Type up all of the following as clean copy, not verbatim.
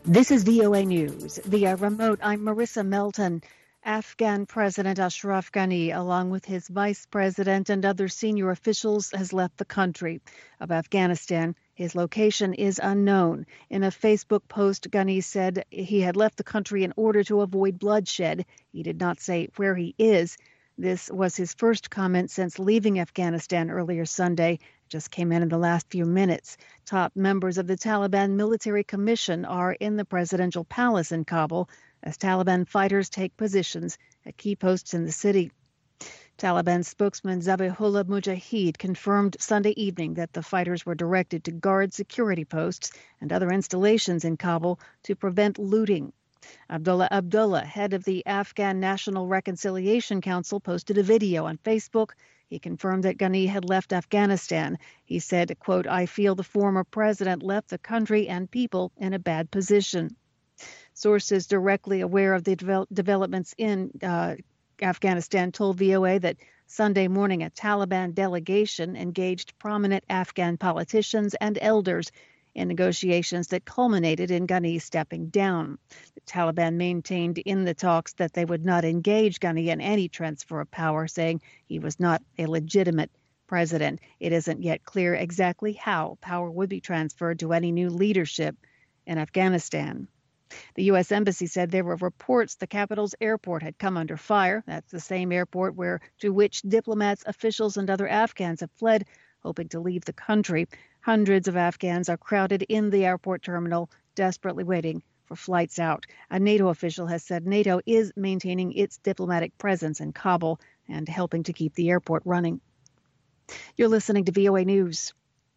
This is VOA News. Via remote, I'm Marissa Melton. Afghan President Ashraf Ghani, along with his vice president and other senior officials, has left the country of Afghanistan. His location is unknown. In a Facebook post, Ghani said he had left the country in order to avoid bloodshed. He did not say where he is. This was his first comment since leaving Afghanistan earlier Sunday. Just came in the last few minutes. Top members of the Taliban Military Commission are in the presidential palace in Kabul as Taliban fighters take positions at key posts in the city. Taliban spokesman Zabihullah Mujahid confirmed Sunday evening that the fighters were directed to guard security posts and other installations in Kabul to prevent looting. Abdullah Abdullah, head of the Afghan National Reconciliation Council, posted a video on Facebook. He confirmed that Ghani had left Afghanistan. He said, quote, "I feel the former president left the country and people in a bad position." Sources directly aware of the developments in Afghanistan told VOA that Sunday morning a Taliban delegation engaged prominent Afghan politicians and elders in negotiations that culminated in Ghani stepping down. The Taliban maintained in the talks that they would not engage Ghani in any transfer of power, saying he was not a legitimate president. It isn't yet clear exactly how power would be transferred to any new leadership in Afghanistan. The U.S. Embassy said there were reports the capital's airport had come under fire. That's the same airport to which diplomats, officials, and other Afghans have fled, hoping to leave the country. Hundreds of Afghans are crowded in the airport terminal, desperately waiting for flights out. A NATO official has said NATO is maintaining its diplomatic presence in Kabul and helping to keep the airport running. You're listening to VOA News.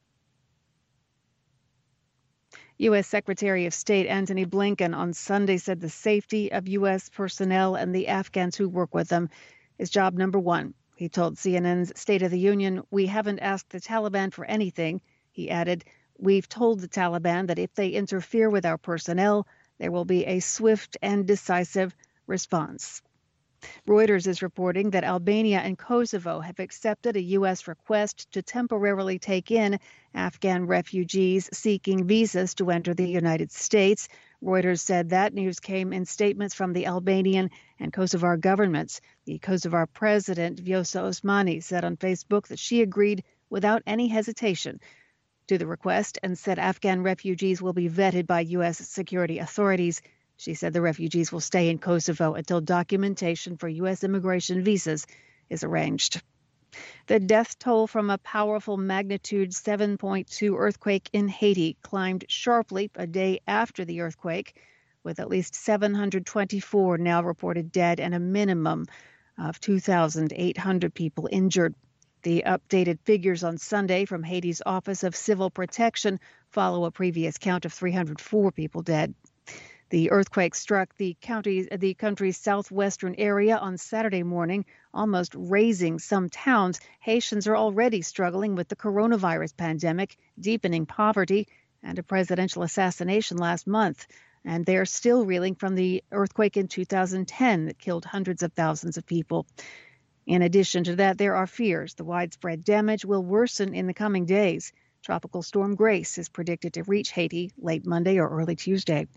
U.S. Secretary of State Antony Blinken on Sunday said the safety of U.S. personnel and the Afghans who work with them is job number one. He told CNN's State of the Union, "We haven't asked the Taliban for anything." He added, "We've told the Taliban that if they interfere with our personnel, there will be a swift and decisive response." Reuters is reporting that Albania and Kosovo have accepted a U.S. request to temporarily take in Afghan refugees seeking visas to enter the United States. Reuters said that news came in statements from the Albanian and Kosovar governments. The Kosovar president, Vjosa Osmani, said on Facebook that she agreed without any hesitation to the request and said Afghan refugees will be vetted by U.S. security authorities. She said the refugees will stay in Kosovo until documentation for U.S. immigration visas is arranged. The death toll from a powerful magnitude 7.2 earthquake in Haiti climbed sharply a day after the earthquake, with at least 724 now reported dead and a minimum of 2,800 people injured. The updated figures on Sunday from Haiti's Office of Civil Protection follow a previous count of 304 people dead. The earthquake struck the country's southwestern area on Saturday morning, almost razing some towns. Haitians are already struggling with the coronavirus pandemic, deepening poverty, and a presidential assassination last month. And they're still reeling from the earthquake in 2010 that killed hundreds of thousands of people. In addition to that, there are fears the widespread damage will worsen in the coming days. Tropical Storm Grace is predicted to reach Haiti late Monday or early Tuesday.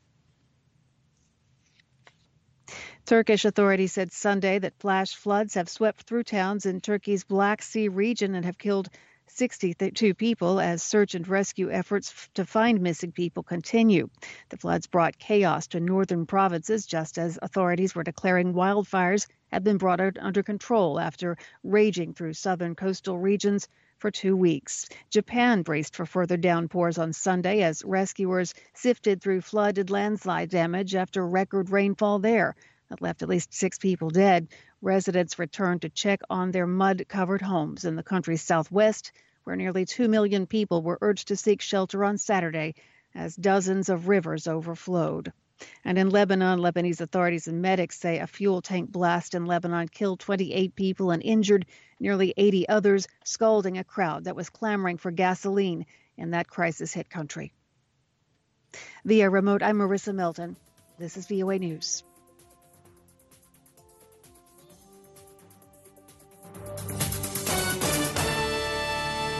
Turkish authorities said Sunday that flash floods have swept through towns in Turkey's Black Sea region and have killed 62 people as search and rescue efforts to find missing people continue. The floods brought chaos to northern provinces just as authorities were declaring wildfires had been brought under control after raging through southern coastal regions for 2 weeks. Japan braced for further downpours on Sunday as rescuers sifted through flooded landslide damage after record rainfall there. That left at least 6 people dead. Residents returned to check on their mud-covered homes in the country's southwest, where nearly 2 million people were urged to seek shelter on Saturday as dozens of rivers overflowed. And in Lebanon, Lebanese authorities and medics say a fuel tank blast in Lebanon killed 28 people and injured nearly 80 others, scalding a crowd that was clamoring for gasoline in that crisis-hit country. Via remote, I'm Marissa Melton. This is VOA News.